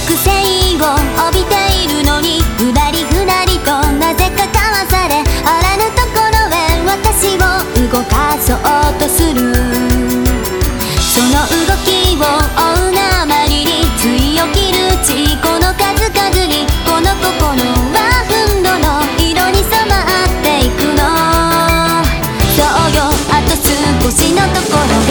覚醒を帯びているのにふらりふらりとなぜかかわされ、あらぬところへ私を動かそうとする。その動きを追うがあまりについ起きる事故の数々にこの心は憤怒の色に染まっていくの。そうよ、あと少しのところ